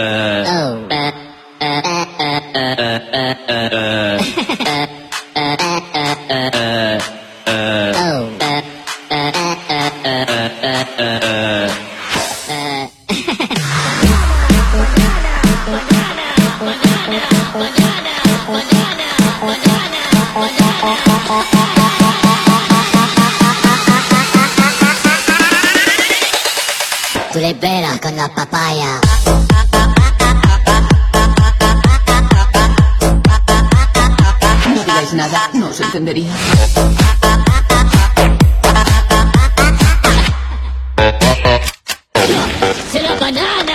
Tu le velas con la papaya. No digáis nada, no os entendería. ¡Se la banana!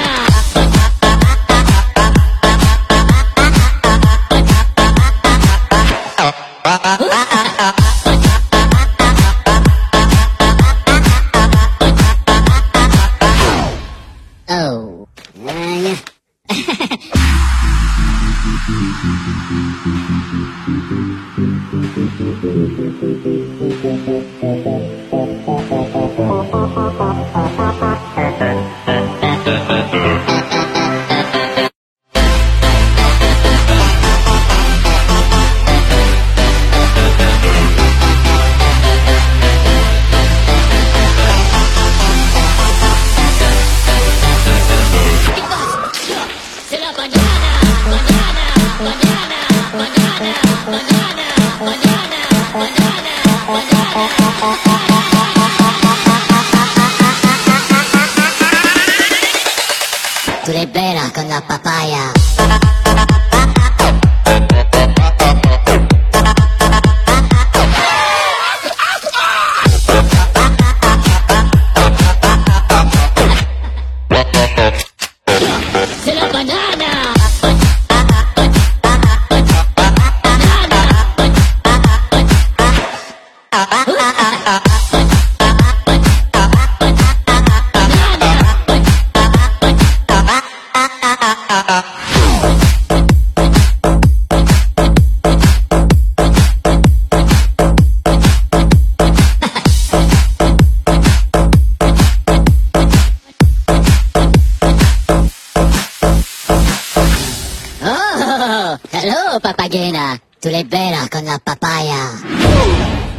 Oh. Tu le velas con la papaya. ¡Se la banana! Oh, hello, papagena. Tu le velas con la papaya.